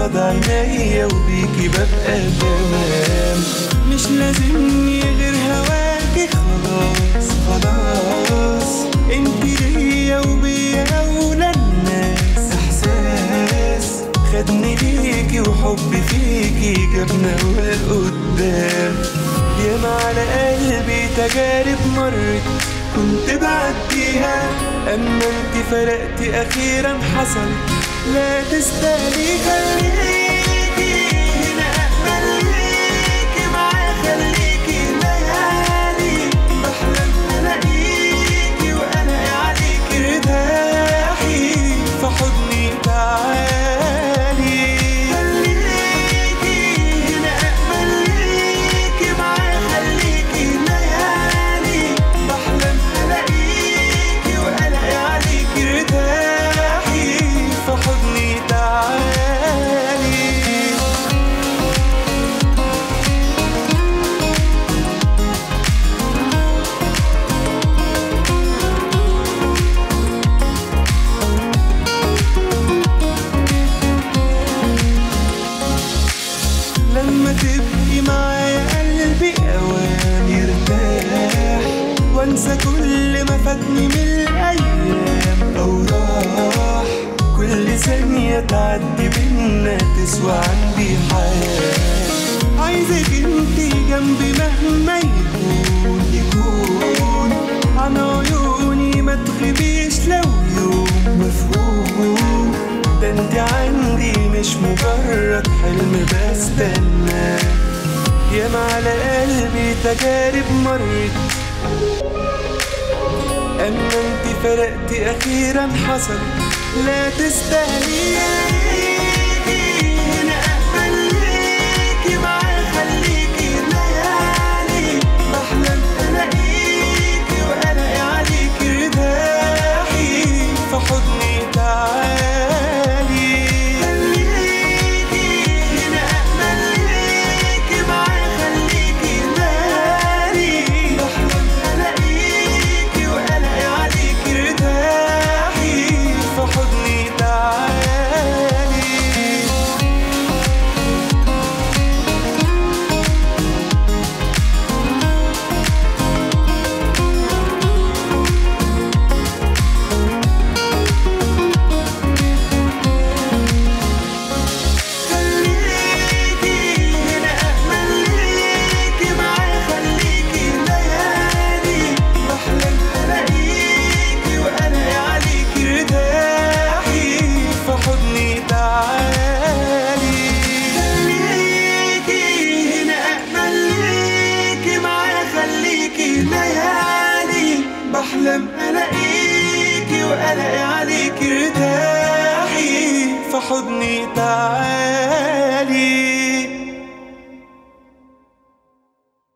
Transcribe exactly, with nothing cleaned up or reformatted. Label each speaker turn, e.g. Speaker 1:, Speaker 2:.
Speaker 1: قصاد عينيا وبيكي ببقى تمام. مش لازمني غير هواكي خلاص خلاص، انتي ليا وبيا أولى الناس. إحساس خدني ليكي وحبي فيكي جابنا لقدام. ياما على قلبي تجارب مرت كنت بعديها، أما انتي فرقتي أخيرا حصلت لا تستاهلي. خليكي هنا أقبل ليكي معايا، خليكي ليالي بحلم ألاقيكي وألاقي عليكي ارتاحي في حضني تعالي. خليكي هنا أقبل ليكي معايا، خليكي ليالي بحلم ألاقيكي وألاقي عليكي ارتاحي في حضني تعالي. لما تبقي معايا قلبي أوان يرتاح، وانسى كل ما فاتني من الأيام أو راح. كل ثانية تعدي بينا تسوى عندي حياة. عايزك انتي جنبي مهما يكون يكون، عن عيوني ما تغيبيش لو يوم مفهوم. ده انتي عندي مش مجرد حلم بستناه. ياما على قلبي تجارب مرت، أما انتي فرقتي أخيرا حصل لا تستاهلي.